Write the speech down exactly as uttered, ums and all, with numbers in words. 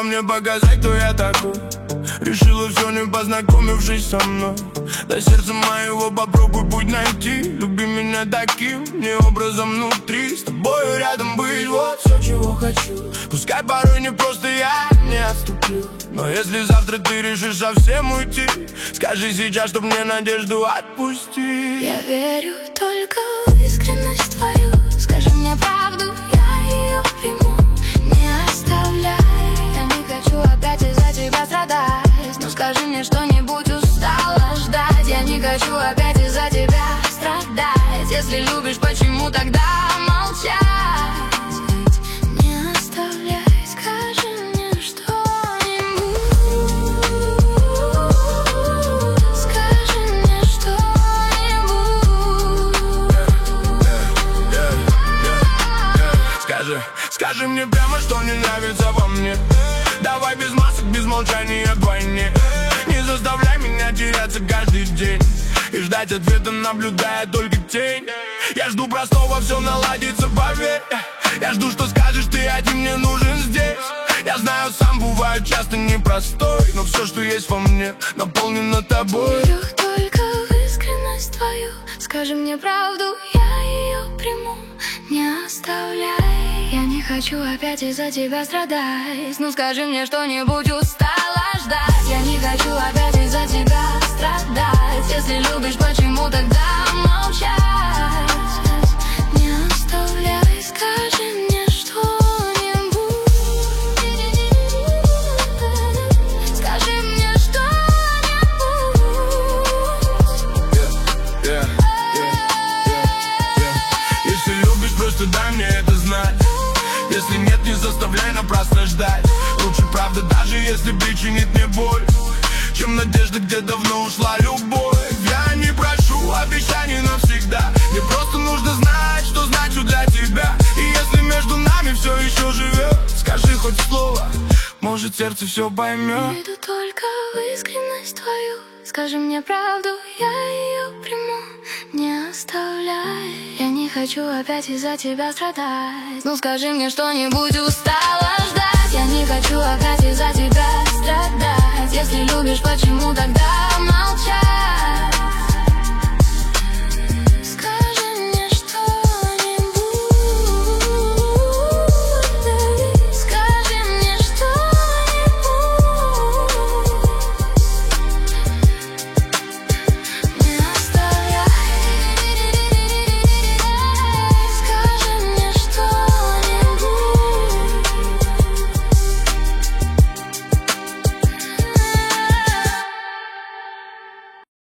мне показать, кто я такой. Решила все, не познакомившись со мной. До сердца моего попробуй путь найти. Люби меня таким, не образом внутри. С тобою рядом быть, вот все, чего хочу. Пускай порой не просто я не отступлю, но если завтра ты решишь совсем уйти, скажи сейчас, чтоб мне надежду отпустить. Я верю только в искренность твою. Скажи мне правду, я ее приму. Не оставляй, я не хочу опять из-за тебя страдать. Но скажи мне что-нибудь, устала ждать. Я не хочу опять из-за тебя страдать. Если любишь, почему тогда молчать? Не оставляй, скажи мне что-нибудь. Скажи мне что-нибудь. Скажи, скажи мне прямо, что не нравится во мне. Давай без масок, без молчания вдвойне. Не заставляй меня теряться каждый день и ждать ответа, наблюдая только тень. Я жду простого, все наладится, поверь. Я жду, что скажешь ты, один мне нужен здесь. Я знаю, сам бываю часто непростой, но все, что есть во мне, наполнено тобой. Верю только в искренность твою. Скажи мне правду, я ее приму. Не оставляй, я не хочу опять из-за тебя страдать. Ну скажи мне что-нибудь, устала ждать. Я не хочу опять из-за тебя страдать. Если любишь, почему тогда молчать? Не оставляй, скажи мне что-нибудь. Скажи мне что-нибудь. yeah, yeah, yeah, yeah, yeah. Если любишь, просто дай мне это знать. Если нет, не заставляй напрасно ждать. Лучше правда, даже если причинит мне боль, чем надежда, где давно ушла любовь. Я не прошу обещаний навсегда. Мне просто нужно знать, что значу для тебя. И если между нами все еще живет, скажи хоть слово, может сердце все поймет. Верю только в искренность твою. Скажи мне правду, я ее приму. Не оставляй, я не хочу опять из-за тебя страдать. Ну скажи мне что-нибудь, устала ждать. Я не хочу опять из-за тебя страдать. Если любишь, почему тогда молчать?